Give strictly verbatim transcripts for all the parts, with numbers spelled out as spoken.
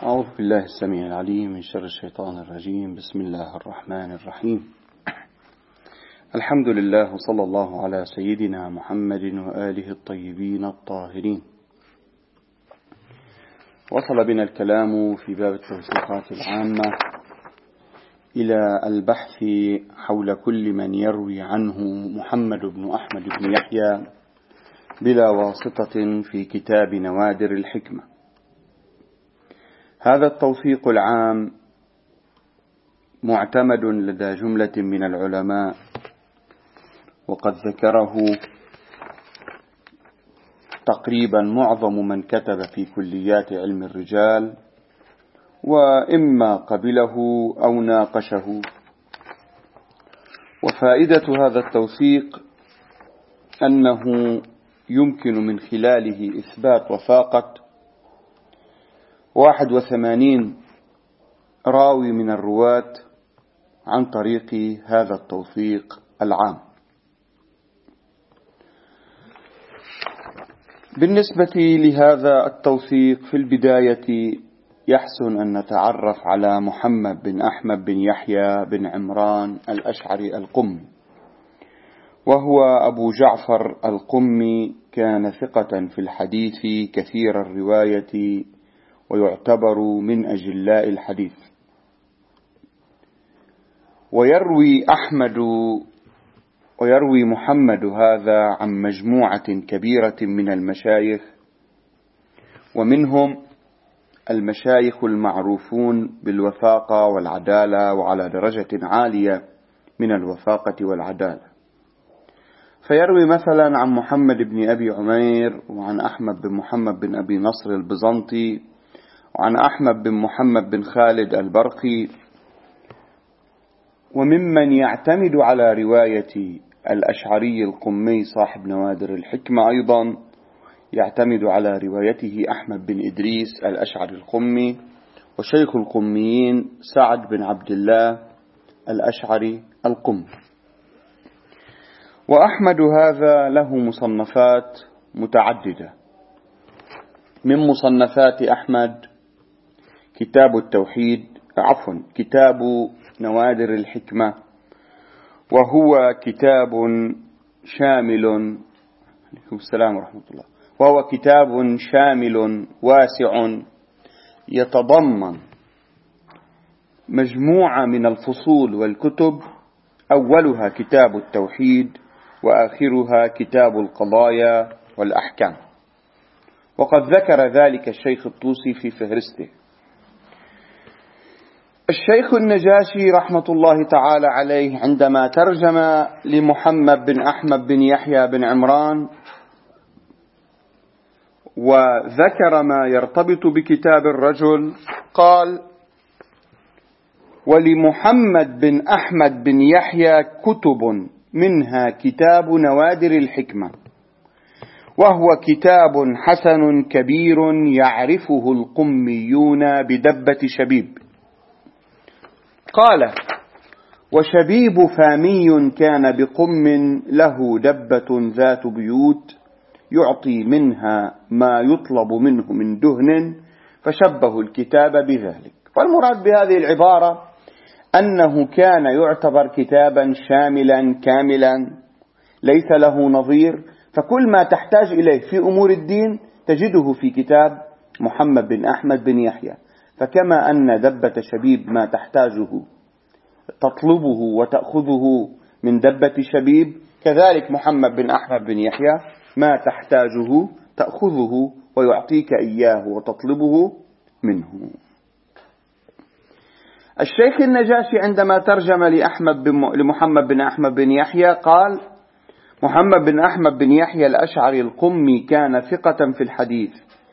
أعوذ بالله السميع العليم من شر الشيطان الرجيم. بسم الله الرحمن الرحيم. الحمد لله وصلى الله على سيدنا محمد وآله الطيبين الطاهرين. وصل بنا الكلام في باب التوثيقات العامة إلى البحث حول كل من يروي عنه محمد بن أحمد بن يحيى بلا واسطة في كتاب نوادر الحكمة. هذا التوثيق العام معتمد لدى جملة من العلماء، وقد ذكره تقريبا معظم من كتب في كليات علم الرجال، وإما قبله أو ناقشه. وفائدة هذا التوثيق أنه يمكن من خلاله إثبات وثاقة واحد وثمانين راوي من الرواة عن طريق هذا التوثيق العام. بالنسبة لهذا التوثيق في البداية يحسن أن نتعرف على محمد بن أحمد بن يحيى بن عمران الأشعري القمي، وهو أبو جعفر القمي، كان ثقة في الحديث كثير الرواية ويعتبر من أجلاء الحديث. ويروي أحمد ويروي محمد هذا عن مجموعة كبيرة من المشايخ، ومنهم المشايخ المعروفون بالوثاقة والعدالة وعلى درجة عالية من الوثاقة والعدالة. فيروي مثلا عن محمد بن أبي عمير، وعن أحمد بن محمد بن أبي نصر البزنطي، وعن أحمد بن محمد بن خالد البرقي. وممن يعتمد على رواية الأشعري القمي صاحب نوادر الحكمة أيضا يعتمد على روايته أحمد بن إدريس الأشعري القمي، وشيخ القميين سعد بن عبد الله الأشعري القمي. وأحمد هذا له مصنفات متعددة. من مصنفات أحمد كتاب التوحيد عفوا كتاب نوادر الحكمة، وهو كتاب شامل السلام ورحمة الله وهو كتاب شامل واسع يتضمن مجموعة من الفصول والكتب، أولها كتاب التوحيد وآخرها كتاب القضايا والأحكام. وقد ذكر ذلك الشيخ الطوسي في فهرسته. الشيخ النجاشي رحمة الله تعالى عليه عندما ترجم لمحمد بن أحمد بن يحيى بن عمران وذكر ما يرتبط بكتاب الرجل قال: ولمحمد بن أحمد بن يحيى كتب منها كتاب نوادر الحكمة، وهو كتاب حسن كبير يعرفه القميون بدبة شبيب. قال: وشبيب فامي كان بقم له دبة ذات بيوت يعطي منها ما يطلب منه من دهن، فشبه الكتاب بذلك. والمراد بهذه العبارة أنه كان يعتبر كتابا شاملا كاملا ليس له نظير، فكل ما تحتاج إليه في أمور الدين تجده في كتاب محمد بن أحمد بن يحيى. فكما أن دبة شبيب ما تحتاجه تطلبه وتأخذه من دبة شبيب، كذلك محمد بن أحمد بن يحيى ما تحتاجه تأخذه ويعطيك إياه وتطلبه منه. الشيخ النجاشي عندما ترجم لأحمد بن لمحمد بن أحمد بن يحيى قال: محمد بن أحمد بن يحيى الأشعري القمي كان ثقة في الحديث،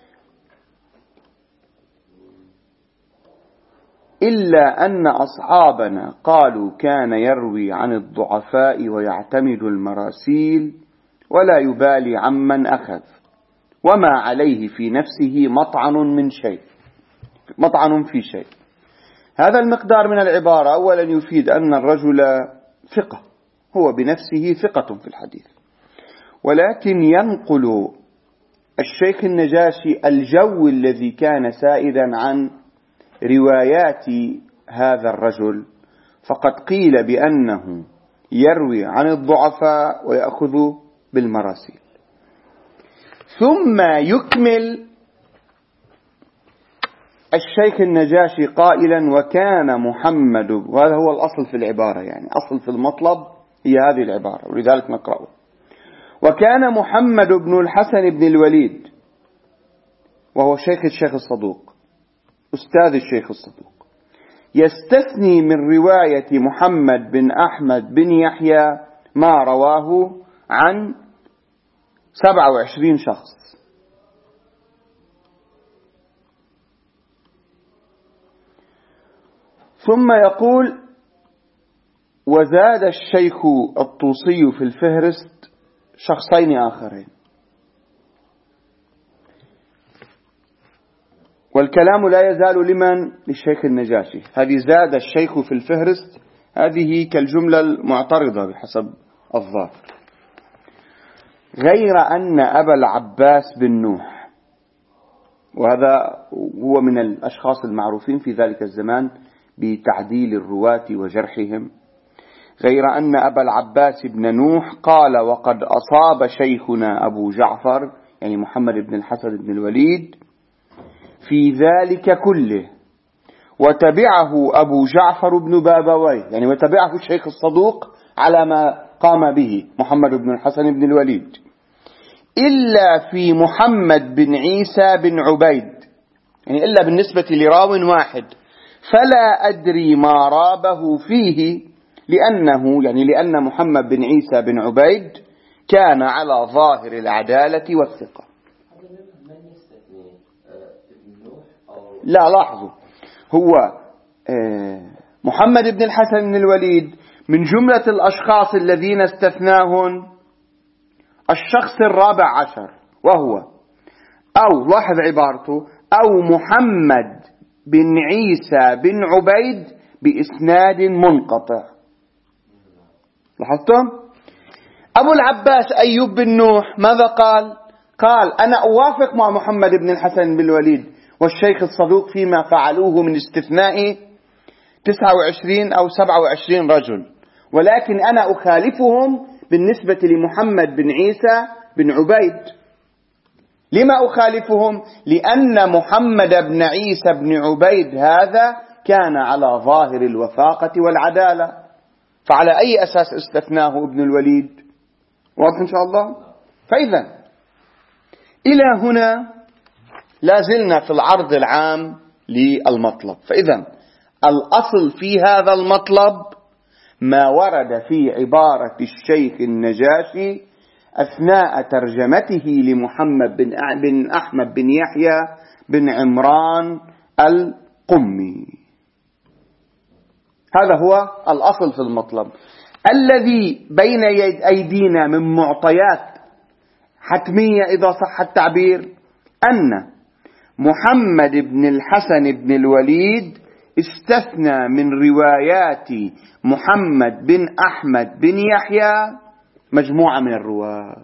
إلا أن أصحابنا قالوا كان يروي عن الضعفاء ويعتمد المراسيل ولا يبالي عمن أخذ، وما عليه في نفسه مطعن من شيء مطعن في شيء. هذا المقدار من العبارة أولا يفيد أن الرجل ثقة، هو بنفسه ثقة في الحديث، ولكن ينقل الشيخ النجاشي الجو الذي كان سائدا عن روايات هذا الرجل فقد قيل بأنه يروي عن الضعفاء ويأخذ بالمراسيل. ثم يكمل الشيخ النجاشي قائلا: وكان محمد، وهذا هو الأصل في العبارة، يعني أصل في المطلب هي هذه العبارة، ولذلك نقرأه: وكان محمد بن الحسن بن الوليد، وهو شيخ الشيخ الصدوق، أستاذ الشيخ الصدوق، يستثني من رواية محمد بن أحمد بن يحيى ما رواه عن سبعة وعشرين شخص. ثم يقول: وزاد الشيخ الطوسي في الفهرست شخصين آخرين. والكلام لا يزال لمن؟ للشيخ النجاشي. هذه زاد الشيخ في الفهرست، هذه كالجملة المعترضة بحسب الظاهر. غير أن أبا العباس بن نوح، وهذا هو من الأشخاص المعروفين في ذلك الزمان بتعديل الرواة وجرحهم، غير أن أبا العباس بن نوح قال: وقد أصاب شيخنا أبو جعفر، يعني محمد بن الحسن بن الوليد، في ذلك كله، وتبعه أبو جعفر بن بابويه، يعني وتبعه الشيخ الصدوق على ما قام به محمد بن الحسن بن الوليد، إلا في محمد بن عيسى بن عبيد، يعني إلا بالنسبة لراو واحد، فلا أدري ما رابه فيه، لأنه يعني لأن محمد بن عيسى بن عبيد كان على ظاهر العدالة والثقة. لا، لاحظوا، هو محمد بن الحسن بن الوليد من جملة الأشخاص الذين استثناهم الشخص الرابع عشر، وهو أو لاحظ عبارته: أو محمد بن عيسى بن عبيد بإسناد منقطع. لاحظتم؟ أبو العباس أيوب بن نوح ماذا قال؟ قال: أنا أوافق مع محمد بن الحسن بن الوليد والشيخ الصدوق فيما فعلوه من استثناء تسعة وعشرين أو سبعة وعشرين رجل، ولكن أنا أخالفهم بالنسبة لمحمد بن عيسى بن عبيد. لما أخالفهم؟ لأن محمد بن عيسى بن عبيد هذا كان على ظاهر الوثاقة والعدالة، فعلى أي أساس استثناه ابن الوليد؟ واضح إن شاء الله؟ فإذا إلى هنا لا زلنا في العرض العام للمطلب. فإذا الأصل في هذا المطلب ما ورد في عبارة الشيخ النجاشي أثناء ترجمته لمحمد بن أحمد بن يحيى بن عمران القمي. هذا هو الأصل في المطلب. الذي بين أيدينا من معطيات حتمية إذا صح التعبير أن محمد بن الحسن بن الوليد استثنى من روايات محمد بن أحمد بن يحيى مجموعة من الرواة.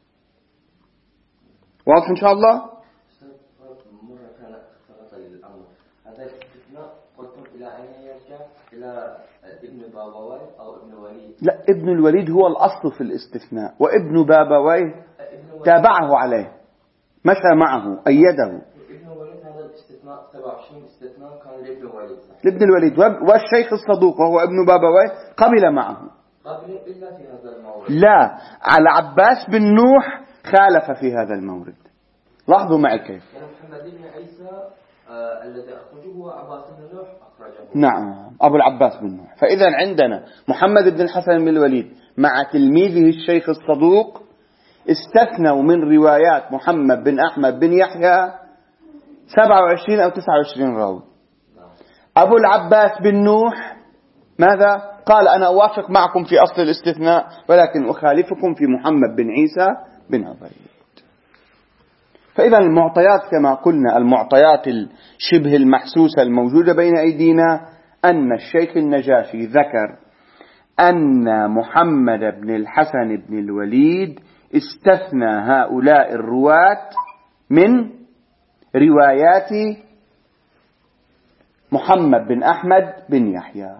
واضح إن شاء الله؟ مرة كان اختلط الأمر. هذا الاستثناء قلتم إلى أين يرجع؟ إلى ابن بابويه أو ابن وليد؟ لا، ابن الوليد هو الأصل في الاستثناء، وابن بابويه تابعه عليه، مشى معه، أيده. ابن الوليد هذا الاستثناء سبعة وعشرين استثناء كان لابن الوليد. لابن الوليد، والشيخ الصدوق وهو ابن بابويه قبل معه. قبل إلا في هذا المورد. لا، على عباس بن نوح خالف في هذا المورد. لاحظوا معي كيف. يعني محمد بن عيسى آه الذي أخرجه هو عباس بن نوح أخرجه. نعم، أبو العباس بن نوح. فإذا عندنا محمد بن الحسن بن الوليد مع تلميذه الشيخ الصدوق استثنوا من روايات محمد بن أحمد بن يحيى سبعة وعشرين أو تسعة وعشرين راوي. أبو العباس بن نوح ماذا؟ قال: أنا أوافق معكم في أصل الاستثناء، ولكن أخالفكم في محمد بن عيسى بن عبيد. فإذا المعطيات كما قلنا، المعطيات الشبه المحسوسة الموجودة بين أيدينا، أن الشيخ النجاشي ذكر أن محمد بن الحسن بن الوليد استثنى هؤلاء الرواة من روايات محمد بن أحمد بن يحيى.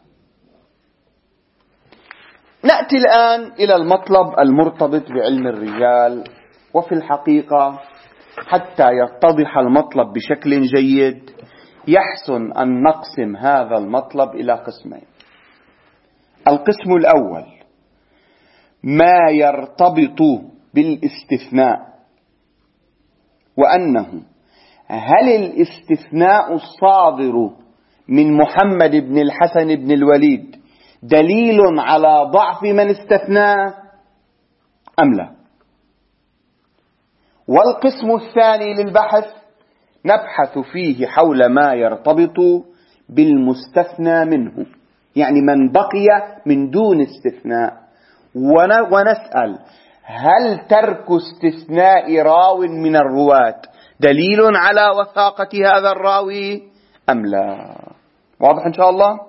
نأتي الآن إلى المطلب المرتبط بعلم الرجال. وفي الحقيقة حتى يتضح المطلب بشكل جيد يحسن أن نقسم هذا المطلب إلى قسمين. القسم الأول ما يرتبط بالاستثناء، وأنه هل الاستثناء الصادر من محمد بن الحسن بن الوليد دليل على ضعف من استثناه أم لا؟ والقسم الثاني للبحث نبحث فيه حول ما يرتبط بالمستثنى منه، يعني من بقي من دون استثناء، ونسأل هل ترك استثناء راو من الرواة دليل على وثاقة هذا الراوي أم لا؟ واضح إن شاء الله؟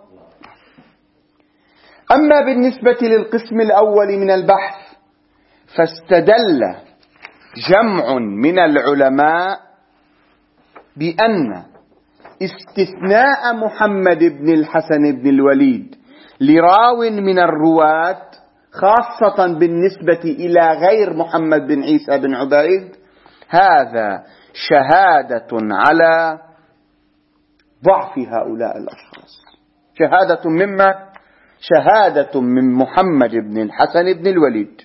أما بالنسبة للقسم الأول من البحث فاستدل جمع من العلماء بأن استثناء محمد بن الحسن بن الوليد لراو من الرواة خاصة بالنسبة إلى غير محمد بن عيسى بن عبيد هذا شهادة على ضعف هؤلاء الأشخاص. شهادة مما؟ شهادة من محمد بن الحسن بن الوليد.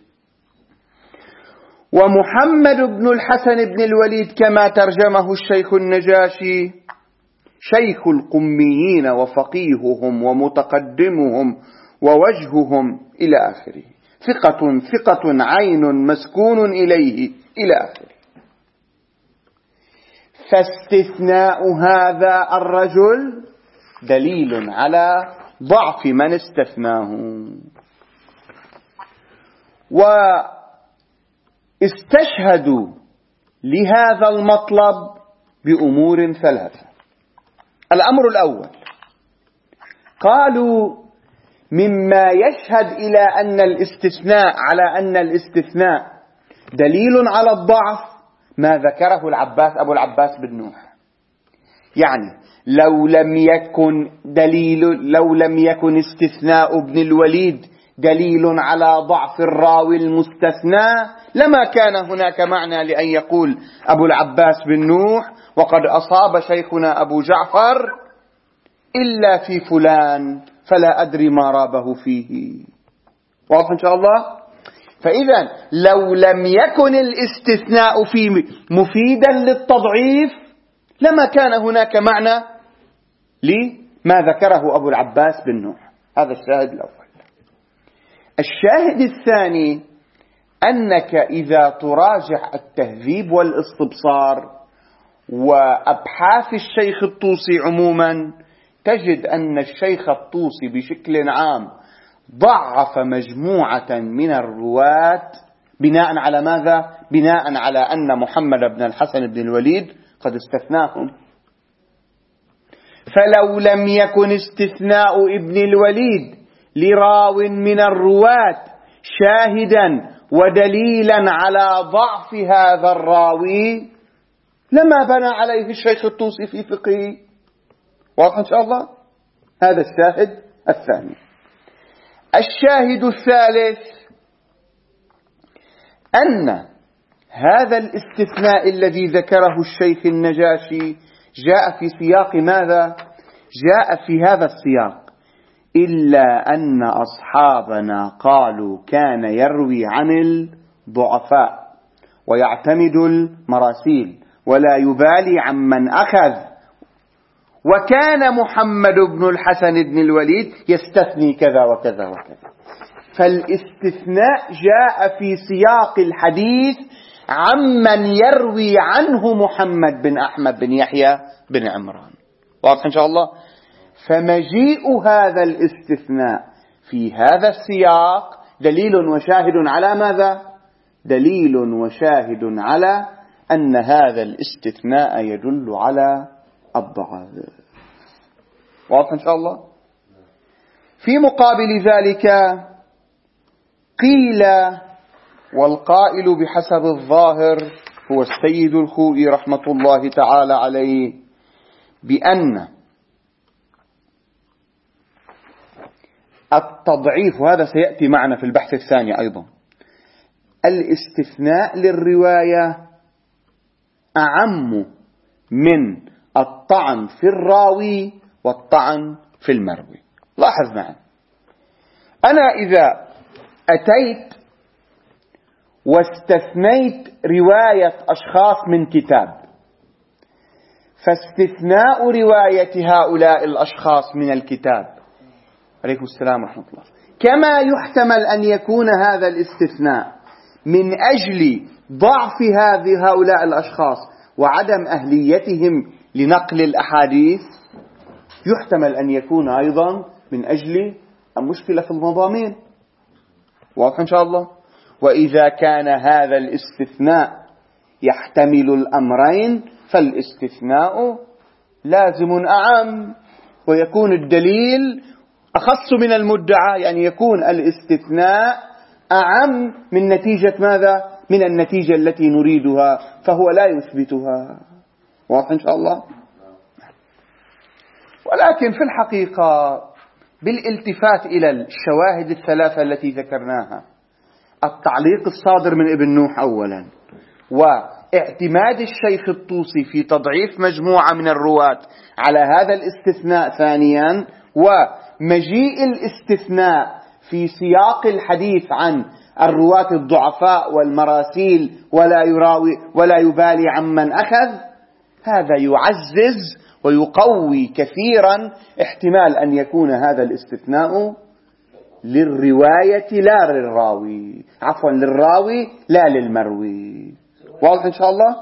ومحمد بن الحسن بن الوليد كما ترجمه الشيخ النجاشي شيخ القميين وفقيههم ومتقدمهم ووجههم إلى آخره، ثقة ثقة عين مسكون إليه إلى آخره. فاستثناء هذا الرجل دليل على ضعف من استثناه. واستشهدوا لهذا المطلب بأمور ثلاثة. الأمر الأول قالوا مما يشهد إلى أن الاستثناء على أن الاستثناء دليل على الضعف ما ذكره العباس أبو العباس بن نوح. يعني لو لم يكن دليل لو لم يكن استثناء ابن الوليد دليل على ضعف الراوي المستثنى لما كان هناك معنى لأن يقول أبو العباس بن نوح وقد أصاب شيخنا أبو جعفر إلا في فلان فلا أدري ما رابه فيه. واضح إن شاء الله؟ فإذا لو لم يكن الاستثناء فيه مفيدا للتضعيف لما كان هناك معنى لما ذكره أبو العباس بن نوح. هذا الشاهد الأول. الشاهد الثاني أنك إذا تراجع التهذيب والاستبصار وأبحاث الشيخ الطوسي عموما تجد أن الشيخ الطوسي بشكل عام ضعف مجموعة من الرواة بناء على ماذا؟ بناء على أن محمد بن الحسن بن الوليد قد استثناهم. فلو لم يكن استثناء ابن الوليد لراو من الرواة شاهدا ودليلا على ضعف هذا الراوي لما بنى عليه الشيخ الطوسي في فقهه. واضح إن شاء الله؟ هذا الشاهد الثاني. الشاهد الثالث أن هذا الاستثناء الذي ذكره الشيخ النجاشي جاء في سياق ماذا؟ جاء في هذا السياق إلا أن أصحابنا قالوا كان يروي عن الضعفاء ويعتمد المراسيل ولا يبالي عمن أخذ، وكان محمد بن الحسن بن الوليد يستثني كذا وكذا وكذا. فالاستثناء جاء في سياق الحديث عمن يروي عنه محمد بن أحمد بن يحيى بن عمران. واضح إن شاء الله؟ فمجيء هذا الاستثناء في هذا السياق دليل وشاهد على ماذا؟ دليل وشاهد على أن هذا الاستثناء يدل على الضعف. واضح إن شاء الله؟ في مقابل ذلك قيل، والقائل بحسب الظاهر هو السيد الخوئي رحمة الله تعالى عليه، بأن التضعيف، وهذا سيأتي معنا في البحث الثاني أيضا، الاستثناء للرواية أعم من الطعن في الراوي والطعن في المروي. لاحظ معي، أنا إذا أتيت واستثنيت رواية أشخاص من كتاب، فاستثناء رواية هؤلاء الأشخاص من الكتاب، عليكم السلام ورحمة الله، كما يحتمل أن يكون هذا الاستثناء من أجل ضعف هذه هؤلاء الأشخاص وعدم أهليتهم لنقل الأحاديث، يحتمل أن يكون أيضا من أجل المشكلة في المضامين. واضح إن شاء الله؟ وإذا كان هذا الاستثناء يحتمل الأمرين فالاستثناء لازم أعم، ويكون الدليل أخص من المدعى، يعني يكون الاستثناء أعم من نتيجة ماذا؟ من النتيجة التي نريدها، فهو لا يثبتها. واضح إن شاء الله؟ ولكن في الحقيقة بالالتفات إلى الشواهد الثلاثة التي ذكرناها، التعليق الصادر من ابن نوح أولا، واعتماد الشيخ الطوسي في تضعيف مجموعة من الرواة على هذا الاستثناء ثانيا، ومجيء الاستثناء في سياق الحديث عن الرواة الضعفاء والمراسيل ولا يراوي ولا يبالي عمن أخذ، هذا يعزز ويقوي كثيرا احتمال أن يكون هذا الاستثناء للرواية لا للراوي، عفوا للراوي لا للمروي. واضح إن شاء الله؟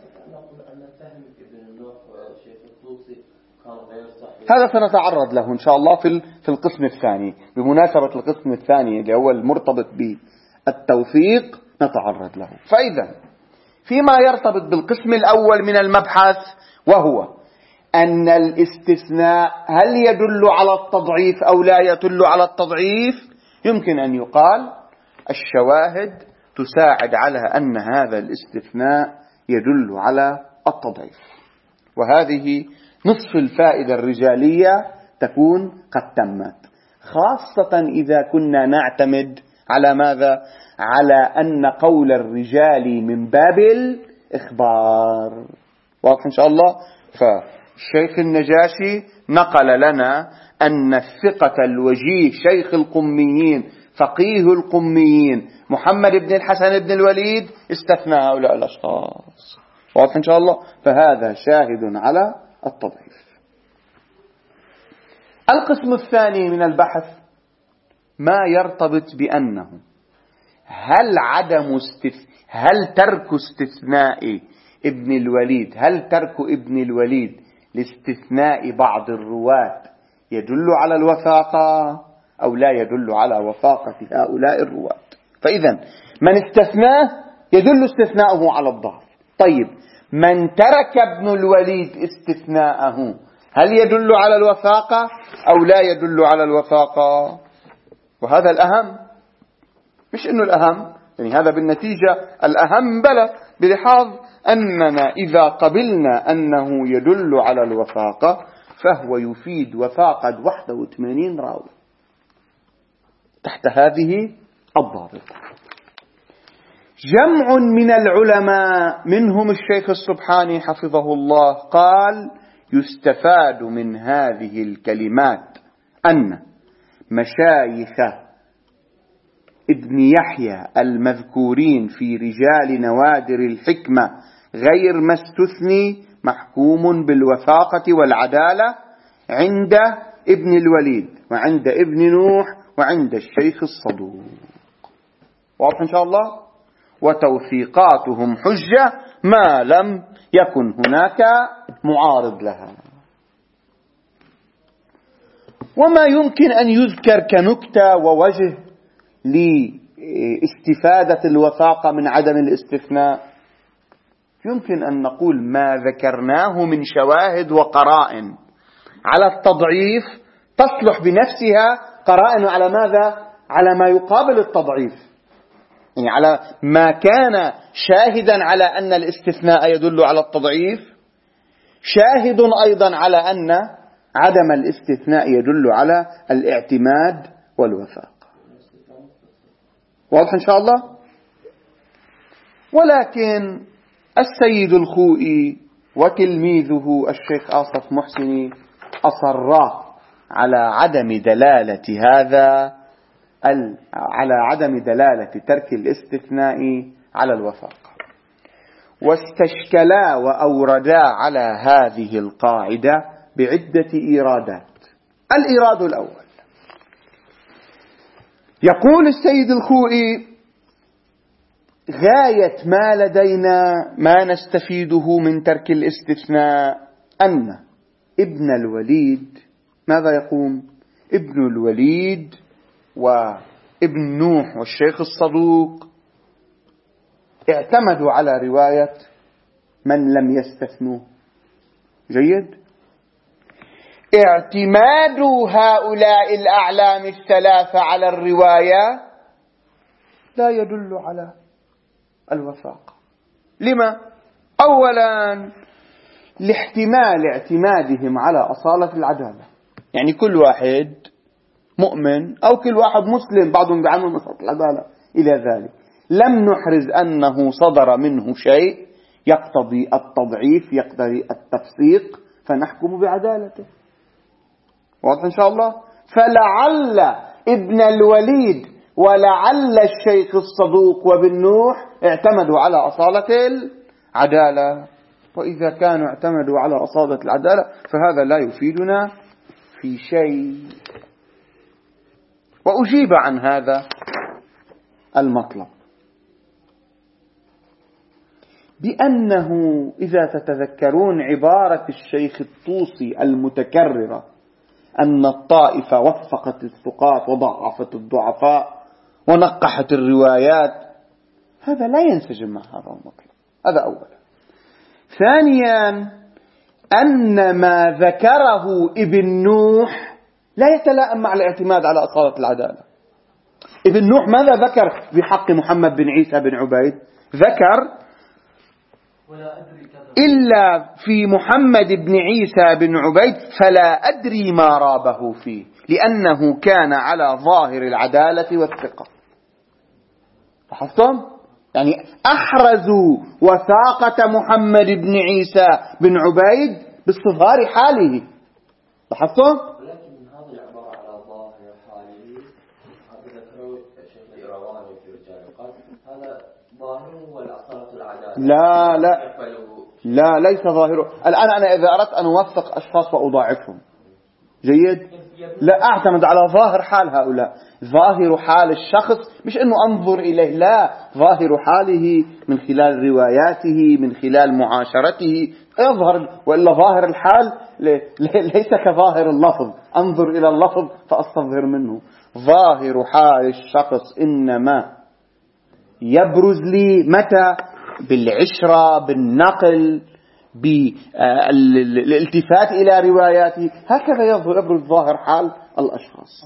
هذا سنتعرض له إن شاء الله في في القسم الثاني، بمناسبة القسم الثاني اللي هو المرتبط بالتوثيق نتعرض له. فإذا فيما يرتبط بالقسم الأول من المبحث، وهو أن الاستثناء هل يدل على التضعيف أو لا يدل على التضعيف، يمكن أن يقال الشواهد تساعد على أن هذا الاستثناء يدل على التضعيف، وهذه نصف الفائدة الرجالية تكون قد تمت، خاصة إذا كنا نعتمد على ماذا؟ على أن قول الرجال من باب الإخبار. واضح إن شاء الله؟ فالشيخ النجاشي نقل لنا أن الثقة الوجيه شيخ القميين فقيه القميين محمد بن الحسن بن الوليد استثنى هؤلاء الأشخاص. واضح إن شاء الله؟ فهذا شاهد على التضعيف. القسم الثاني من البحث ما يرتبط بأنه هل عدم استث... هل ترك استثناء ابن الوليد هل ترك ابن الوليد لاستثناء بعض الرواة يدل على الوثاقة أو لا يدل على وثاقة هؤلاء الرواة؟ فإذا من استثناه يدل استثناءه على الضعف. طيب من ترك ابن الوليد استثناءه هل يدل على الوثاقة أو لا يدل على الوثاقة؟ وهذا الأهم، مش إنه الأهم، يعني هذا بالنتيجة الأهم بلى، بلحاظ أننا إذا قبلنا أنه يدل على الوثاقة فهو يفيد وثاقة واحد وثمانين راوي تحت هذه الضابط. جمع من العلماء منهم الشيخ السبحاني حفظه الله قال: يستفاد من هذه الكلمات أن مشايخ ابن يحيى المذكورين في رجال نوادر الحكمة غير ما استثني محكوم بالوثاقة والعدالة عند ابن الوليد وعند ابن نوح وعند الشيخ الصدوق. واضح إن شاء الله؟ وتوثيقاتهم حجة ما لم يكن هناك معارض لها. وما يمكن أن يذكر كنكتة ووجه لاستفادة الوثاقة من عدم الاستثناء، يمكن أن نقول ما ذكرناه من شواهد وقرائن على التضعيف تصلح بنفسها قرائن على ماذا؟ على ما يقابل التضعيف، يعني على ما كان شاهدا على أن الاستثناء يدل على التضعيف، شاهد أيضا على أن عدم الاستثناء يدل على الاعتماد والوثاقة. واضح إن شاء الله؟ ولكن السيد الخوئي وتلميذه الشيخ آصف محسني أصرا على عدم دلالة هذا على عدم دلالة ترك الاستثناء على الوثاقة، واستشكلا وأوردا على هذه القاعدة بعدة إيرادات. الإيراد الأول، يقول السيد الخوئي: غاية ما لدينا ما نستفيده من ترك الاستثناء أن ابن الوليد ماذا يقوم؟ ابن الوليد وابن نوح والشيخ الصدوق اعتمدوا على رواية من لم يستثنوه. جيد؟ اعتماد هؤلاء الأعلام الثلاثة على الرواية لا يدل على الوثاقة. لما؟ أولا لاحتمال اعتمادهم على أصالة العدالة، يعني كل واحد مؤمن أو كل واحد مسلم بعضهم بعمل مسألة العدالة إلى ذلك، لم نحرز أنه صدر منه شيء يقتضي التضعيف يقتضي التفسيق فنحكم بعدالته. واضح إن شاء الله؟ فلعل ابن الوليد ولعل الشيخ الصدوق وابن نوح اعتمدوا على أصالة العدالة، وإذا كانوا اعتمدوا على أصالة العدالة فهذا لا يفيدنا في شيء. وأجيب عن هذا المطلب بأنه إذا تتذكرون عبارة الشيخ الطوسي المتكررة أن الطائفة وفقت الثقات وضعفت الضعفاء ونقحت الروايات، هذا لا ينسجم مع هذا المطلب. هذا أولا. ثانيا أن ما ذكره ابن نوح لا يتلائم مع الاعتماد على أصالة العدالة. ابن نوح ماذا ذكر بحق محمد بن عيسى بن عبيد؟ ذكر إلا في محمد بن عيسى بن عبيد فلا أدري ما رابه فيه، لأنه كان على ظاهر العدالة والثقة. لاحظتم؟ يعني أحرزوا وثاقة محمد بن عيسى بن عبيد باستظهار حاله. لاحظتم؟ ولكن هذه العبارة على ظاهر حاله هذا ذكره الشيخ الإيرواني في رجال القلب، هذا ظاهره والأصالة العدالة. لا لا لا ليس ظاهره. الآن أنا إذا أردت أن أوثق أشخاص وأضاعفهم، جيد، لا أعتمد على ظاهر حال هؤلاء. ظاهر حال الشخص مش أنه أنظر إليه، لا، ظاهر حاله من خلال رواياته من خلال معاشرته يظهر، وإلا ظاهر الحال ليس كظاهر اللفظ، أنظر إلى اللفظ فأستظهر منه. ظاهر حال الشخص إنما يبرز لي متى؟ بالعشرة، بالنقل، بالالتفات إلى رواياته، هكذا يبرز ظاهر حال الأشخاص.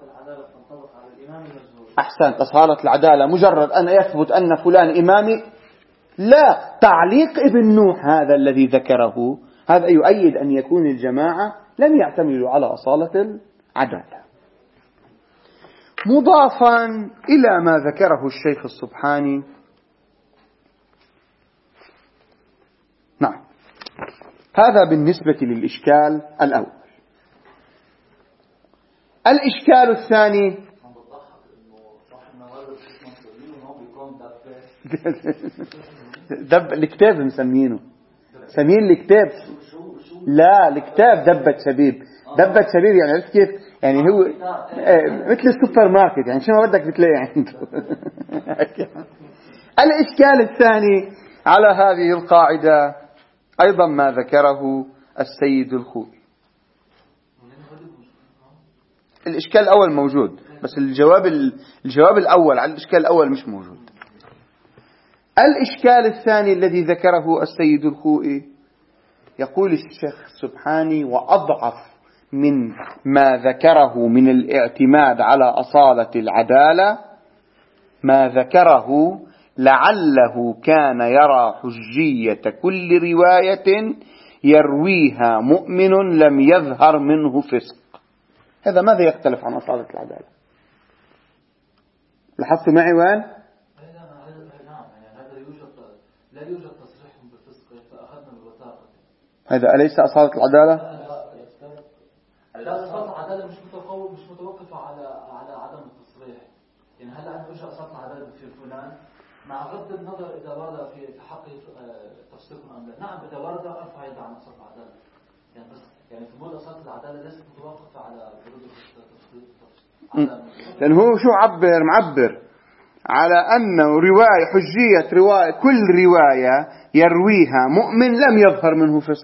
أحسنت. أصالة العدالة مجرد أن يثبت أن فلان إمامي، لا، تعليق ابن نوح هذا الذي ذكره هذا يؤيد أن يكون الجماعة لم يعتمدوا على أصالة العدالة. مضافا إلى ما ذكره الشيخ السبحاني، نعم، هذا بالنسبة للإشكال الأول. الإشكال الثاني دب الكتاب مسمينه سمين الكتاب، لا الكتاب دبة شبيب. دبة شبيب يعني عرفت كيف؟ يعني هو مثل السوبر ماركت، يعني شو ما بدك بتلاقي عنده. الإشكال الثاني على هذه القاعدة أيضا ما ذكره السيد الخوئي. الإشكال الأول موجود، بس الجواب الجواب الأول على الإشكال الأول مش موجود. الإشكال الثاني الذي ذكره السيد الخوئي، يقول الشيخ السبحاني: وأضعف من ما ذكره من الاعتماد على أصالة العدالة ما ذكره لعله كان يرى حجية كل رواية يرويها مؤمن لم يظهر منه فسق. هذا ماذا يختلف عن أصالة العدالة؟ لاحظتوا معي وين؟ نعم، يعني هذا يوجد لا يوجد تصريح بالفسق فأخذنا بالوثاقة. هذا أليس أصالة العدالة؟ لا، أصالة العدالة مش متوقف مش متوقفة على على عدم التصريح. يعني هل أنا أوجد أصالة العدالة في فلان مع غض النظر إذا ورد في في حقه تفسيق أم لا؟ نعم، إذا ورد أرفع يد عن أصالة العدالة. يعني بس يعني في مود أصالة العدالة ليست متوقفة على ورود التفسيق. لأن هو شو عبر معبر على أنه رواية حجية، رواية كل رواية يرويها مؤمن لم يظهر منه فسق.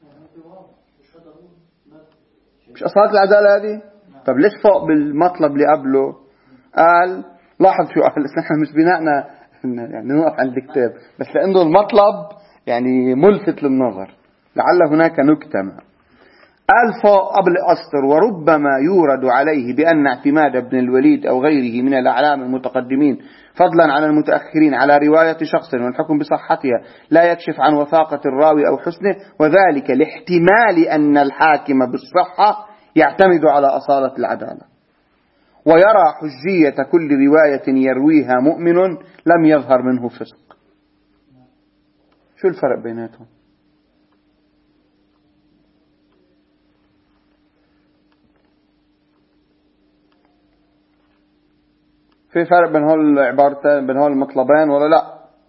مش أصالة العدالة هذه؟ طب ليش فوق بالمطلب اللي قبله قال لاحظ شو قال؟ نحن مش بناءنا يعني نوقف عند الكتاب، بس لأنه المطلب يعني ملفت للنظر لعل هناك نكتة. قال فوق قبل أسطر: وربما يورد عليه بأن اعتماد ابن الوليد أو غيره من الأعلام المتقدمين فضلا عن المتأخرين على رواية شخص والحكم بصحتها لا يكشف عن وثاقة الراوي أو حسنه، وذلك لاحتمال أن الحاكم بالصحة يعتمد على أصالة العدالة ويرى حجية كل رواية يرويها مؤمن لم يظهر منه فسق. شو الفرق بيناتهم؟ في فرق بين هول العبارتين، بين هول المطلبين ولا لا؟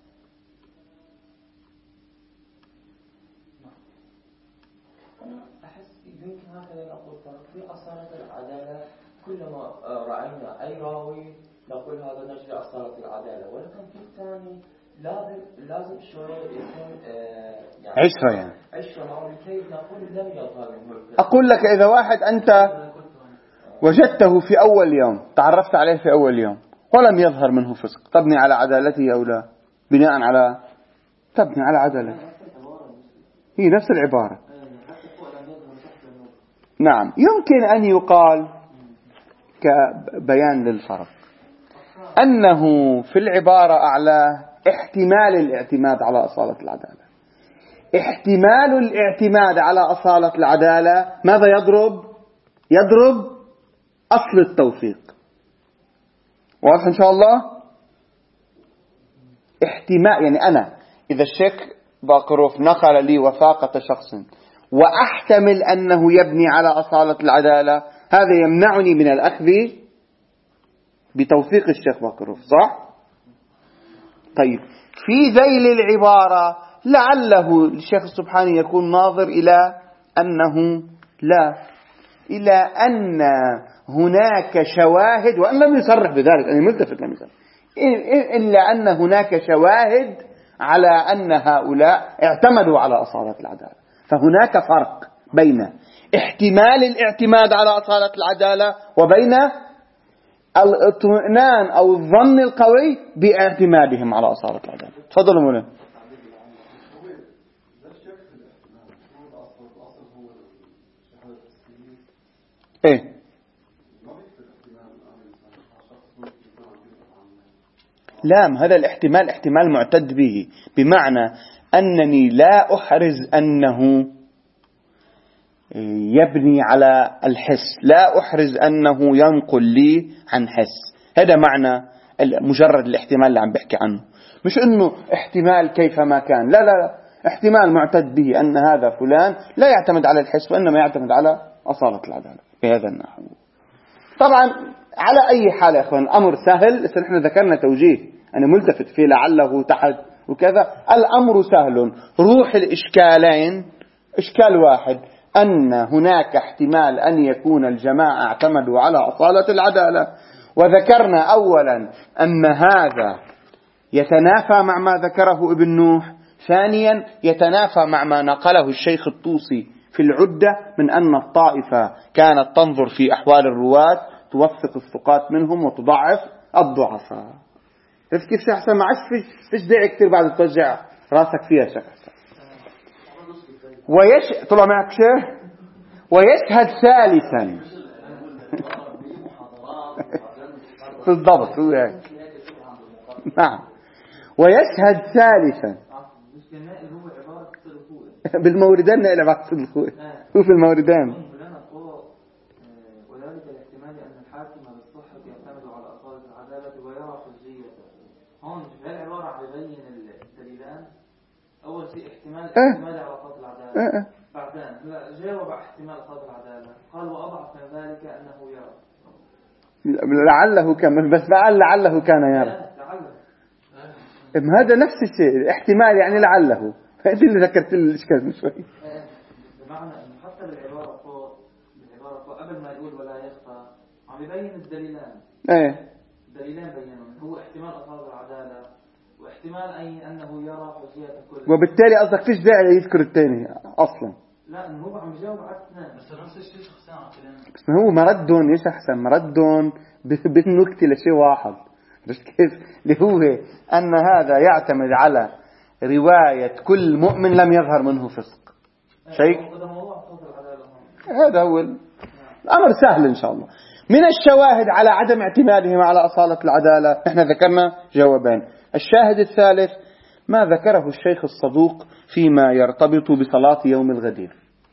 أحس يمكن هكذا نقول فرق في أصالة العدالة. كلما رأينا أي راوي نقول هذا نجد أصالة العدالة، ولكن في الثاني لازم لازم شوية يكون يعني عشرة يعني عشرة معه لكي نقول لم يظهر منه. أقول لك إذا واحد أنت وجدته في أول يوم، تعرفت عليه في أول يوم ولم يظهر منه فسق، تبني على عدالته أو لا؟ بناء على تبني على عدالته، هي نفس العبارة. نعم، يمكن أن يقال كبيان للفرق أنه في العبارة أعلى احتمال الاعتماد على أصالة العدالة. احتمال الاعتماد على أصالة العدالة ماذا يضرب؟ يضرب أصل التوثيق. واضح إن شاء الله؟ احتمال يعني أنا إذا الشيخ باقروف نقل لي وثاقة شخص وأحتمل أنه يبني على أصالة العدالة، هذا يمنعني من الأخذ بتوثيق الشيخ باقروف، صح؟ طيب في ذيل العبارة لعله الشيخ السبحاني يكون ناظر إلى أنه لا، إلى أن هناك شواهد، وأن لم يصرح بذلك، أنا ملتفت لم يصرح، إلا أن هناك شواهد على أن هؤلاء اعتمدوا على أصالة العدالة. فهناك فرق بين احتمال الاعتماد على أصالة العدالة وبين الاطمئنان أو الظن القوي باعتمادهم على أصالة العدالة. تفضلوا مولانا. ايه لا، هذا الاحتمال احتمال معتد به، بمعنى أنني لا أحرز أنه يبني على الحس، لا أحرز أنه ينقل لي عن حس. هذا معنى مجرد الاحتمال اللي عم بحكي عنه، مش أنه احتمال كيفما كان، لا لا لا، احتمال معتد به أن هذا فلان لا يعتمد على الحس وإنما يعتمد على أصالة العدالة بهذا النحو. طبعا على أي حال يا أخوان الأمر سهل، إذا نحن ذكرنا توجيه أنا ملتفت فيه لعله تحت وكذا، الأمر سهل. روح الإشكالين إشكال واحد، أن هناك احتمال أن يكون الجماعة اعتمدوا على أصالة العدالة، وذكرنا أولا أن هذا يتنافى مع ما ذكره ابن نوح، ثانيا يتنافى مع ما نقله الشيخ الطوسي في العدة من أن الطائفة كانت تنظر في أحوال الرواة توثق الثقات منهم وتضعف الضعفاء. عرفت كيف شيخ حسن؟ ما عادش فيش داعي كثير بعد توجع راسك فيها شيخ حسن. ويش طلع معك شيخ ويشهد ثالثا بالضبط هو هيك. نعم، ويشهد ثالثا بالموردان نقل عبارة الخوي هو في الموردان. وذلك الاحتمال أن الحاكم بالصحة يعتمد على أصالة العدالة ويرى قصدي احتمال احتمال على فضل العدالة. اه اه. بعدين لا جاوب احتمال فضل العدالة، قال وأضعف من ذلك أنه يرى. لعله كان، بس لعل لعله كان يرى. هذا نفس الشيء، احتمال يعني لعله، فأنت اللي ذكرت لي الإشكال من شوي. بمعنى إنه حتى بالعبارة فوق، بالعبارة فوق قبل ما يقول ولا يخفى عم يبين الدليلان. ايه. الدليلان بينهم، هو احتمال أصحاب العدالة واحتمال أي أنه يرى حجية كل. وبالتالي قصدك فيش داعي يذكر الثاني أصلا. لا إنه هو عم يجاوب على اثنين. بس نفس الشيء شخصيا عقلين. بس ما هو مردون إيش أحسن، مردون بالنكتة لشيء واحد. بس كيف اللي هو أن هذا يعتمد على رواية كل مؤمن لم يظهر منه فسق. شيء هذا هو الأمر سهل إن شاء الله. من الشواهد على عدم اعتمادهم على أصالة العدالة احنا ذكرنا جوابين. الشاهد الثالث ما ذكره الشيخ الصدوق فيما يرتبط بصلاة يوم الغدير.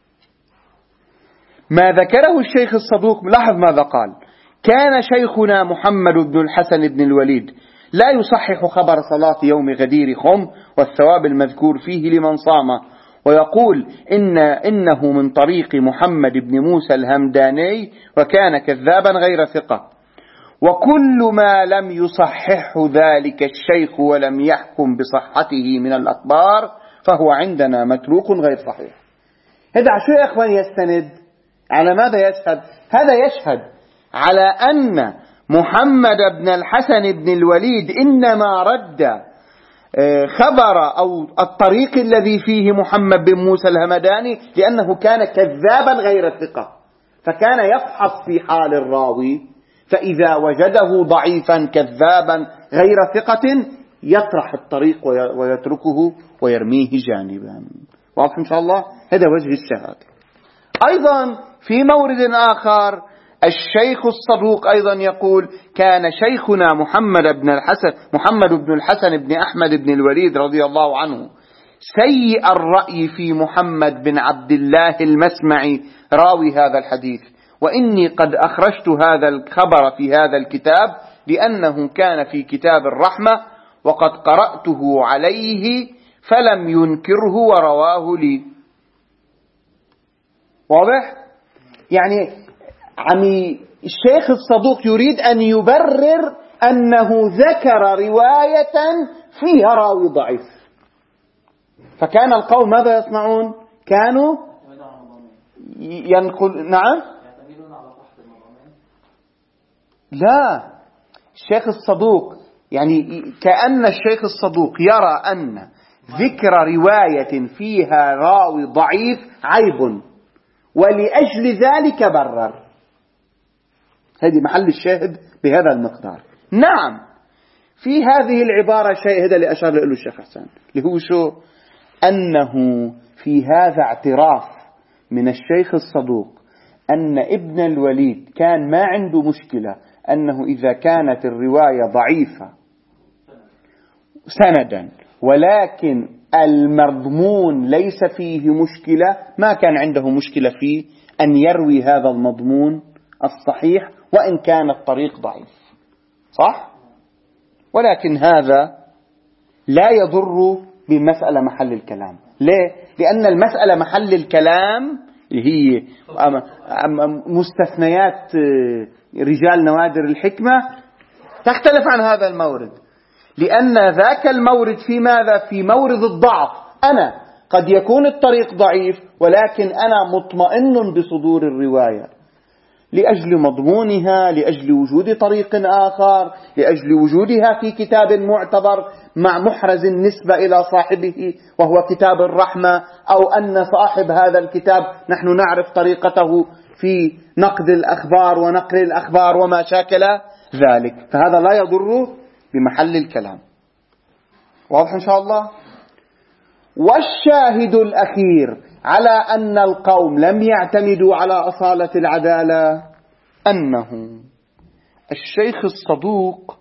ما ذكره الشيخ الصدوق، لاحظ ماذا قال: كان شيخنا محمد بن الحسن بن الوليد لا يصحح خبر صلاة يوم غدير خم والثواب المذكور فيه لمن صام، ويقول إن إنه من طريق محمد بن موسى الهمداني وكان كذابا غير ثقة. وكل ما لم يصحح ذلك الشيخ ولم يحكم بصحته من الأخبار فهو عندنا متروك غير صحيح. هذا شو يا أخوان يستند؟ على ماذا يشهد؟ هذا يشهد على أن محمد بن الحسن بن الوليد إنما رد خبر أو الطريق الذي فيه محمد بن موسى الهمداني لأنه كان كذابا غير ثقة، فكان يفحص في حال الراوي، فإذا وجده ضعيفا كذابا غير ثقة يطرح الطريق ويتركه ويرميه جانبا. واضح إن شاء الله؟ هذا وجه الشهادة. أيضا في مورد آخر الشيخ الصدوق أيضا يقول: كان شيخنا محمد بن الحسن محمد بن الحسن بن أحمد بن الوليد رضي الله عنه سيء الرأي في محمد بن عبد الله المسمعي راوي هذا الحديث، وإني قد أخرجت هذا الخبر في هذا الكتاب لأنه كان في كتاب الرحمة وقد قرأته عليه فلم ينكره ورواه لي. واضح؟ يعني عمي الشيخ الصدوق يريد أن يبرر أنه ذكر رواية فيها راوي ضعيف، فكان القوم ماذا يصنعون؟ كانوا ينقل. نعم لا، الشيخ الصدوق يعني كأن الشيخ الصدوق يرى أن ذكر رواية فيها راوي ضعيف عيب، ولأجل ذلك برر. هذه محل الشاهد بهذا المقدار. نعم في هذه العبارة شيء، هذا اللي أشار له الشيخ حسن، اللي هو شو؟ أنه في هذا اعتراف من الشيخ الصدوق أن ابن الوليد كان ما عنده مشكلة أنه إذا كانت الرواية ضعيفة سندا ولكن المضمون ليس فيه مشكلة، ما كان عنده مشكلة فيه أن يروي هذا المضمون الصحيح وإن كان الطريق ضعيف. صح؟ ولكن هذا لا يضر بمسألة محل الكلام. ليه؟ لأن المسألة محل الكلام هي مستثنيات رجال نوادر الحكمة تختلف عن هذا المورد، لأن ذاك المورد في ماذا؟ في مورد الضعف. أنا قد يكون الطريق ضعيف ولكن أنا مطمئن بصدور الرواية لأجل مضمونها، لأجل وجود طريق آخر، لأجل وجودها في كتاب معتبر مع محرز النسبة إلى صاحبه وهو كتاب الرحمة، أو أن صاحب هذا الكتاب نحن نعرف طريقته في نقد الأخبار ونقل الأخبار وما شاكل ذلك، فهذا لا يضر بمحل الكلام. واضح إن شاء الله؟ والشاهد الأخير على أن القوم لم يعتمدوا على أصالة العدالة أنه الشيخ الصدوق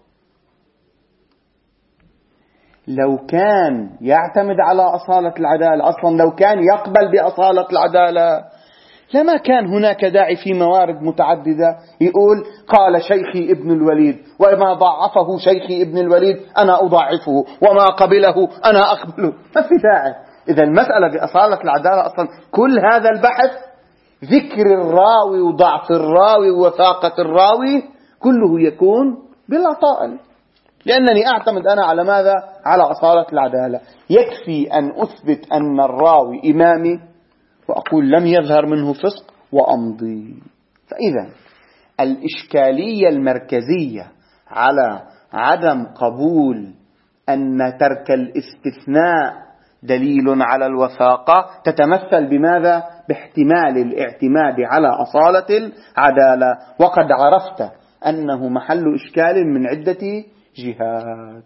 لو كان يعتمد على أصالة العدالة، أصلا لو كان يقبل بأصالة العدالة لما كان هناك داعي في موارد متعددة يقول قال شيخي ابن الوليد، وما ضعفه شيخي ابن الوليد أنا أضعفه، وما قبله أنا أقبله. ما في داعي. إذا المسألة بأصالة العدالة أصلا كل هذا البحث ذكر الراوي وضعف الراوي ووثاقة الراوي كله يكون بلا طائل، لأنني أعتمد أنا على ماذا؟ على أصالة العدالة. يكفي أن أثبت أن الراوي إمامي وأقول لم يظهر منه فسق وأمضي. فإذا الإشكالية المركزية على عدم قبول أن ترك الاستثناء دليل على الوثاقة تتمثل بماذا؟ باحتمال الاعتماد على أصالة العدالة، وقد عرفت أنه محل إشكال من عدة جهات.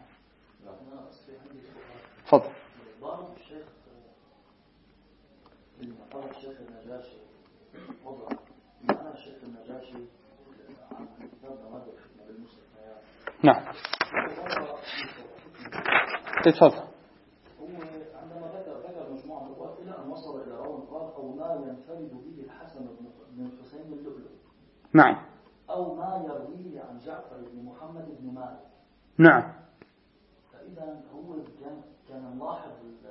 تفضل. بعض الشيخ قال الشيخ النجاشي وضع معنى الشيخ النجاشي عن كتاب نوادر الفتنة بالمستثنيات. نعم. تفضل. هو عندما ذكر ذكر مجموعة من الروايات إلى أن وصل إلى راو قال أو ما ينفرد به الحسن بن الحسين اللؤلؤي. نعم. أو ما يرويه عن جعفر بن محمد بن مالك. نعم. فإذا هو كان كان نلاحظ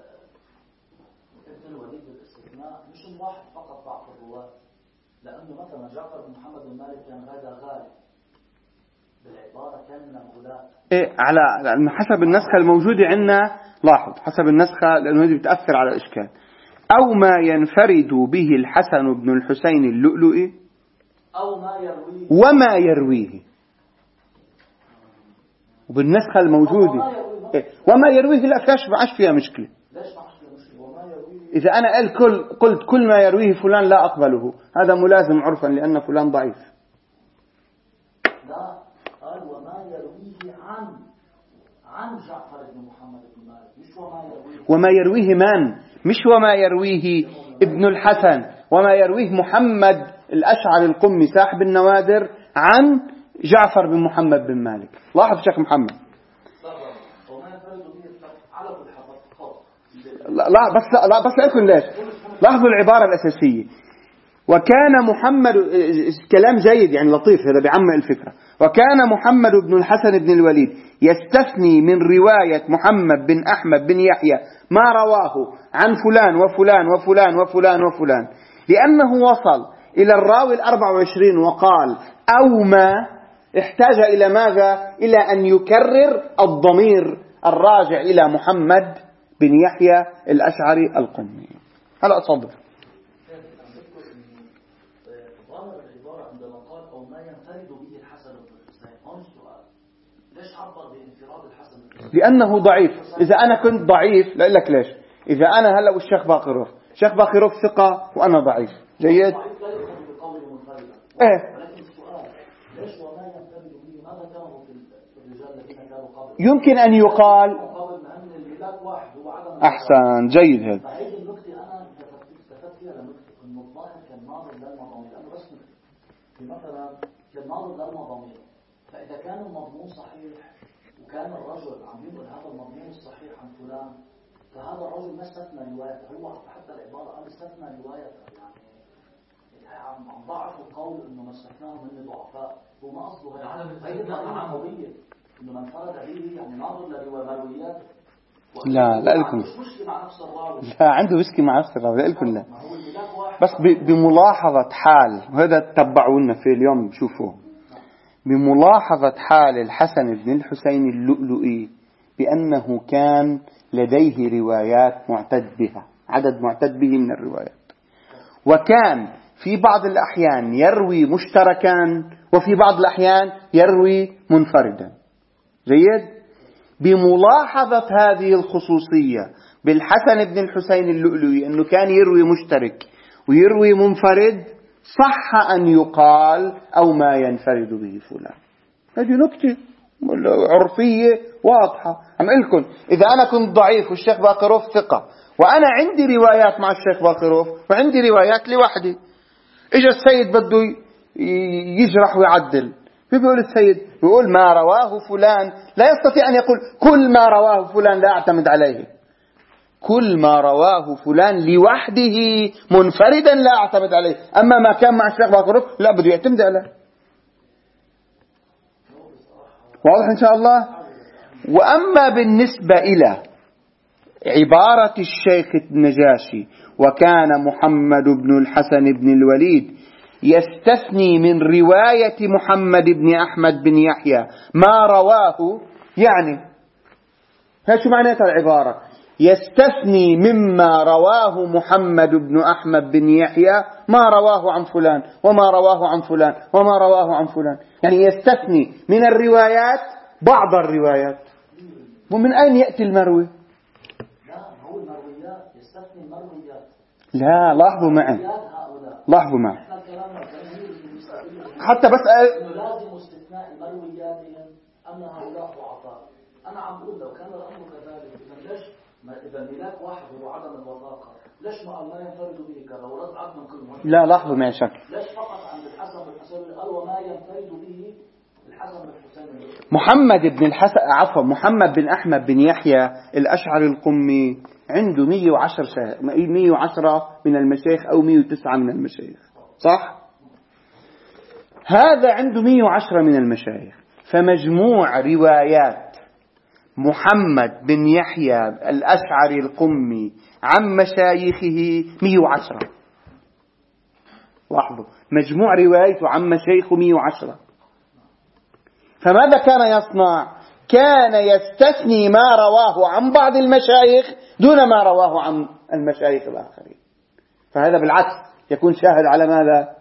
ابن الوليد بالاستثناء مش نلاحظ فقط ضعف الرواة، لأنه مثلا جعفر بن محمد بن مالك كان هذا غالب بالعبارة كان من الغلاة. إيه على حسب النسخة الموجودة عندنا، لاحظ حسب النسخة لأنه هذه بتأثر على الإشكال. أو ما ينفرد به الحسن بن الحسين اللؤلؤي أو ما يرويه وما يرويه. وبالنسخة الموجودة إيه؟ وما يرويه لا فيش معش فيها مشكلة. ليش معش فيها مشكلة؟ وما يرويه إذا أنا قال كل قلت كل ما يرويه فلان لا أقبله، هذا ملازم عرفا لأن فلان ضعيف. لا، قال وما يرويه عن عن جعفر بن محمد بن مالك، مش وما يرويه. وما يرويه من؟ مش وما يرويه ابن الحسن، وما يرويه محمد الأشعري القمي صاحب النوادر عن جعفر بن محمد بن مالك. لاحظ شيخ محمد. لا لا بس لا, لا بس لكم ليش؟ لاحظوا العبارة الأساسية. وكان محمد، كلام جيد يعني لطيف هذا بعمق الفكرة. وكان محمد بن الحسن بن الوليد يستثني من رواية محمد بن أحمد بن يحيى ما رواه عن فلان وفلان وفلان وفلان وفلان، لأنه وصل إلى الراوي الأربع وعشرين وقال أو ما، احتاج إلى ماذا؟ إلى أن يكرر الضمير الراجع إلى محمد بن يحيى الأشعري القمي. هلا أصدر ظاهر العبارة عندما قال أو ما ينفرد به الحسن بن الحسين، هون السؤال ليش عبر بانفراد الحسن بن الحسين؟ لأنه ضعيف. إذا أنا كنت ضعيف لا لك ليش. إذا أنا هلا والشيخ باقروف، الشيخ باقروف ثقة وأنا ضعيف، جيد؟ ضعيف لا يؤخذ بقول منفردا. إيه. ولكن السؤال ليش وما ينفرد به؟ ماذا كانوا في الرجال الذين كانوا قبل؟ يمكن أن يقال قبل أن الميلاد واحد هو عدم. أحسن، جيد هذا. فهذه النقطة أنا استفدت فيها لنقطة إنه الظاهر كان ناظر للمضامين، لأنه بس مثلا كان ناظر للمضامين، فإذا كان المضمون صحيح وكان الرجل عم ينقل هذا المضمون الصحيح عن فلان، فهذا الرجل ما استثنى روايته، هو حتى العبارة قال استثنى روايته، يعني عم عم ضعف القول إنه ما استثناه من ضعفاء، هو ما قصده هذا. هي القاعدة قوية إنه من فرد به يعني ناظر لروايات. لا لا لكم مش مشكلة مع نفس الراوي. لا عنده مشكلة مع نفس الراوي، لا لكم لا. بس بملاحظة حال، وهذا تتبعونا في اليوم شوفوا، بملاحظة حال الحسن بن الحسين اللؤلؤي بأنه كان لديه روايات معتد بها، عدد معتد به من الروايات، وكان في بعض الأحيان يروي مشتركا وفي بعض الأحيان يروي منفردا، جيد؟ بملاحظة هذه الخصوصية بالحسن بن الحسين اللؤلؤي أنه كان يروي مشترك ويروي منفرد، صح أن يقال أو ما ينفرد به فلان. هذه نكتة عرفية واضحة. أم لكم إذا أنا كنت ضعيف والشيخ باقروف ثقة وأنا عندي روايات مع الشيخ باقروف وعندي روايات لوحدي، إجا السيد بده يجرح ويعدل، بيقول السيد بيقول ما رواه فلان، لا يستطيع أن يقول كل ما رواه فلان لا أعتمد عليه. كل ما رواه فلان لوحده منفردا لا أعتمد عليه، أما ما كان مع الشيخ باقروف لا بده يعتمد عليه. واضح إن شاء الله. وأما بالنسبة إلى عبارة الشيخ النجاشي: وكان محمد بن الحسن بن الوليد يستثني من رواية محمد بن أحمد بن يحيى ما رواه، يعني هذا شو معناتها العبارة؟ يستثني مما رواه محمد بن أحمد بن يحيى ما رواه عن فلان وما رواه عن فلان وما رواه عن فلان، يعني يستثني من الروايات بعض الروايات. ومن أين يأتي المروي؟ لا، هو المرويات يستثني المرويات. لا، لاحظوا معي لاحظوا معي حتى بس إنه لازم استثناء مروياتهم أن هؤلاء ضعفاء. أنا عم بقول لو كان الأمر كذلك، إذا ليش إذا الملاك واحد هو عدم الوثاقة، ليش ما الله ينفرد به كذا ورد عد من كل مرة؟ لا، لاحظوا معي شكل. ليش فقط عند الحسن والحسين قال وما ينفرد به الحسن والحسين؟ محمد بن الحسن عفوا محمد بن أحمد بن يحيى الأشعري القمي عنده مئة وعشرة شيخ، مئة وعشرة من المشايخ أو مئة وتسعة من المشايخ، صح؟ هذا عنده مئة وعشرة من المشايخ، فمجموع روايات محمد بن يحيى الأشعري القمي عن مشايخه مئة وعشرة. لاحظوا، مجموع روايته عن مشايخه مئة وعشرة. فماذا كان يصنع؟ كان يستثني ما رواه عن بعض المشايخ دون ما رواه عن المشايخ الآخرين. فهذا بالعكس يكون شاهد على ماذا؟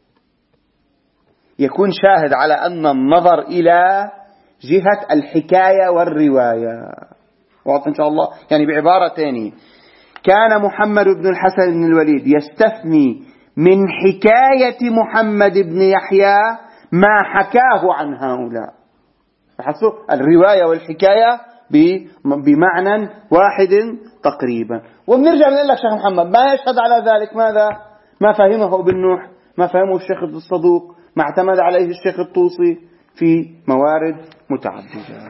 يكون شاهد على أن النظر إلى جهة الحكاية والرواية. واضح إن شاء الله؟ يعني بعبارة ثانية، كان محمد بن الحسن بن الوليد يستثني من حكاية محمد بن يحيى ما حكاه عن هؤلاء. فحسوا الرواية والحكاية بمعنى واحد تقريبا. وبنرجع بنقول لك شيخ محمد ما يشهد على ذلك ماذا؟ ما فهمه ابن نوح، ما فهمه الشيخ الصدوق، ما اعتمد عليه الشيخ الطوسي في موارد متعددة.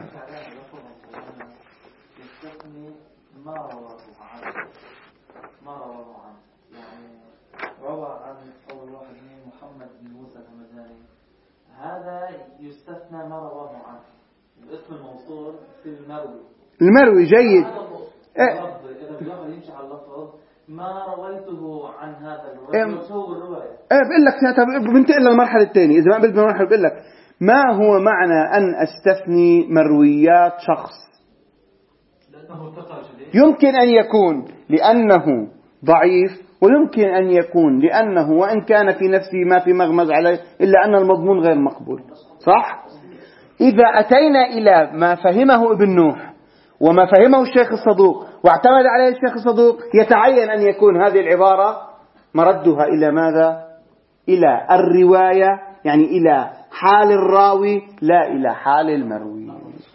ما رواه عنه ما رواه عنه يعني روى عن أول واحد من محمد بن موسى الهمداني، هذا يستثنى ما رواه عنه. الاسم الموصول في المروي المروي جيد. إذا بياخذ يمشي على اللفظ ما رويته عن هذا الرجل سوء الرواية. ايه بقول لك بنتقل للمرحلة الثانية. إذا ما قبلت بالمرحلة بقول لك ما هو معنى أن أستثني مرويات شخص؟ يمكن أن يكون لأنه ضعيف، ويمكن أن يكون لأنه وإن كان في نفسه ما في مغمز عليه إلا أن المضمون غير مقبول، صح؟ إذا أتينا إلى ما فهمه ابن نوح وما فهمه الشيخ الصدوق واعتمد عليه الشيخ الصدوق، يتعين أن يكون هذه العبارة مردها إلى ماذا؟ إلى الرواية، يعني إلى حال الراوي لا إلى حال المروي.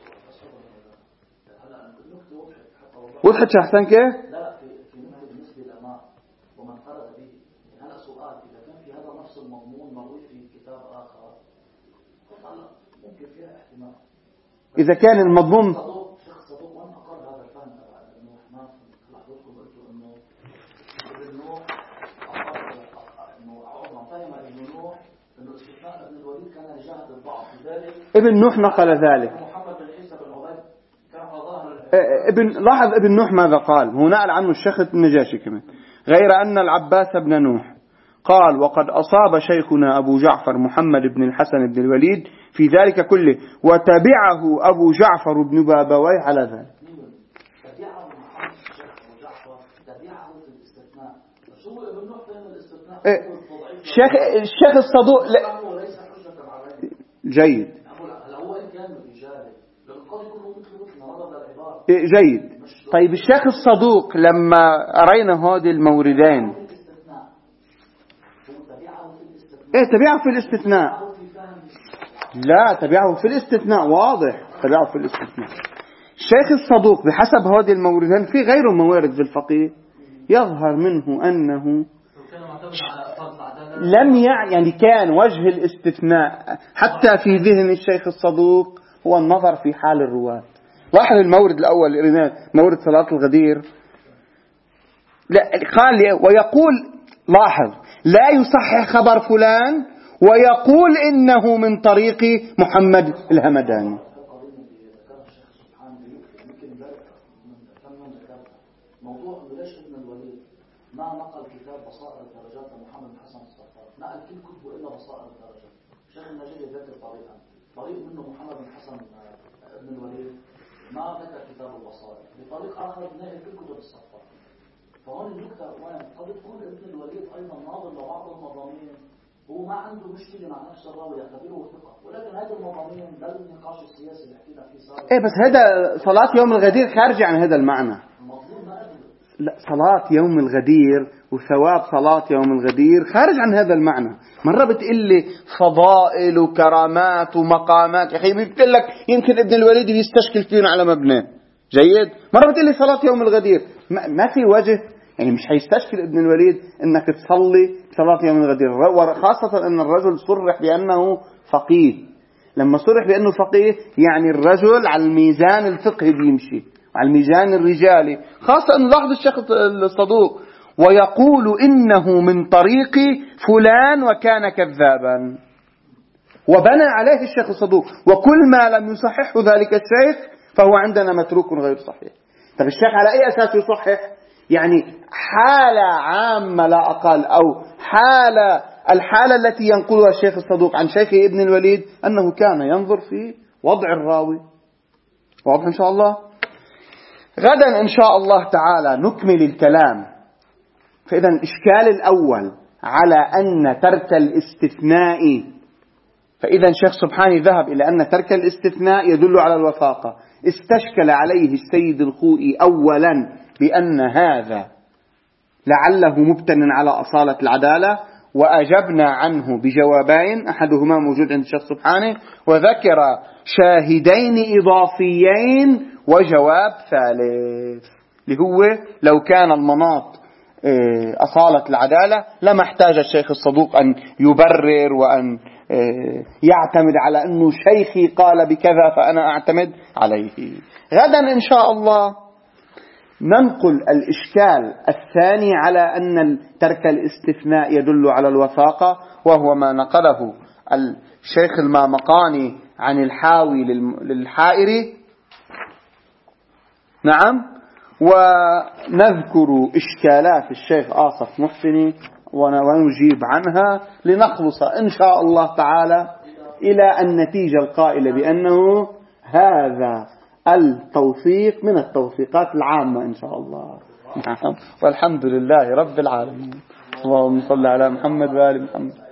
وضحت شيخ حسن كيف؟ لا، في في بالنسبة لما ومن فرد به. هذا سؤال، إذا كان في هذا نفس المضمون مروي في كتاب آخر ممكن فيها احتمال. إذا كان المضمون شيخ صدوق وأنا أقر هذا الفهم تبع ابن نوح، ما لحظتكم قلتوا إنه ابن نوح إنه عمر فهم ابن نوح إنه استثناء ابن الوليد كان لجهة الضعف، لذلك ابن نوح نقل ذلك. محمد بن عيسى بن عبيد كان ظاهر ابن لاحظ ابن نوح ماذا قال؟ هو نقل عنه الشيخ النجاشي كمان، غير أن العباس بن نوح قال: وقد أصاب شيخنا أبو جعفر محمد بن الحسن بن الوليد في ذلك كله، وتبعه أبو جعفر بن بابويه على ذلك. تبعه محمد الشيخ أبو جعفر تبعه في الاستثناء. شو ابن نوح فهم الاستثناء؟ الشيخ الشيخ الصدوق ليس حجة عليه. جيد. هو إن كان رجال قد يكون مثل مثل هذا العبارة. جيد. طيب الشيخ الصدوق لما رأينا هذه الموردين ايه تبعه في الاستثناء؟ لا، تبعه في الاستثناء، واضح تبعه في الاستثناء. الشيخ الصدوق بحسب هذه الموردين في غير موارد في الفقيه يظهر منه أنه لم يعني كان وجه الاستثناء حتى في ذهن الشيخ الصدوق هو النظر في حال الرواة. لاحظ المورد الأول مورد صلاة الغدير، لا قال ويقول لاحظ لا يصحح خبر فلان ويقول إنه من طريق محمد الهمداني. محمد بن حسن الصفار نقل كل كتبه إلا بصائر الدرجة. الشيخ النجدي ذكر طريقا طريق منه محمد بن حسن بن الوليد ما ذكر كتاب البصائر، بطريق آخر نقل كل كتب الصفار. فهون النكتة وين قد تكون ابن الوليد أيضا ناظر لبعض المضامين، هو ما عنده مشكلة مع نفس الراوي يعتبره ثقة، ولكن هذه المضامين ده النقاش السياسي اللي حكينا فيه سابقا. ايه بس هذا صلاة يوم الغدير خارجة عن هذا المعنى. المطلوب ما أدري. لا، صلاة يوم الغدير وثواب صلاة يوم الغدير خارج عن هذا المعنى. مرة بتقول لي فضائل وكرامات ومقامات، يا أخي بتقول لك يمكن ابن الوليد بيستشكل فينا على مبنى جيد. مرة بتقول لي صلاة يوم الغدير، ما, ما في وجه، يعني مش هيستشكل ابن الوليد انك تصلي صلاة يوم الغدير، وخاصة ان الرجل صرح بانه فقيه. لما صرح بانه فقيه يعني الرجل على الميزان الفقهي بيمشي، على الميزان الرجالي، خاصة أن لاحظ الشيخ الصدوق ويقول إنه من طريق فلان وكان كذابا، وبنى عليه الشيخ الصدوق، وكل ما لم يصححه ذلك الشيخ فهو عندنا متروك غير صحيح. طب الشيخ على أي أساس يصحح؟ يعني حالة عامة لا أقل، أو حالة الحالة التي ينقلها الشيخ الصدوق عن شيخه ابن الوليد أنه كان ينظر في وضع الراوي. واضح إن شاء الله؟ غدا إن شاء الله تعالى نكمل الكلام. فإذا الإشكال الأول على أن ترك الاستثناء، فإذا الشيخ سبحاني ذهب إلى أن ترك الاستثناء يدل على الوثاقة. استشكل عليه السيد الخوئي أولا بأن هذا لعله مبتن على أصالة العدالة، وأجبنا عنه بجوابين، أحدهما موجود عند الشيخ سبحاني، وذكر شاهدين إضافيين وجواب ثالث اللي هو لو كان المناط أصالة العدالة لما احتاج الشيخ الصدوق أن يبرر وأن يعتمد على أنه شيخي قال بكذا فأنا أعتمد عليه. غدا إن شاء الله ننقل الإشكال الثاني على أن ترك الاستثناء يدل على الوثاقة، وهو ما نقله الشيخ المامقاني عن الحاوي للحائري. نعم. ونذكر إشكالات الشيخ آصف محسني ونجيب عنها لنخلص إن شاء الله تعالى إلى النتيجة القائلة بأنه هذا التوثيق من التوثيقات العامة إن شاء الله. والحمد لله رب العالمين. اللهم صل على محمد وآل محمد.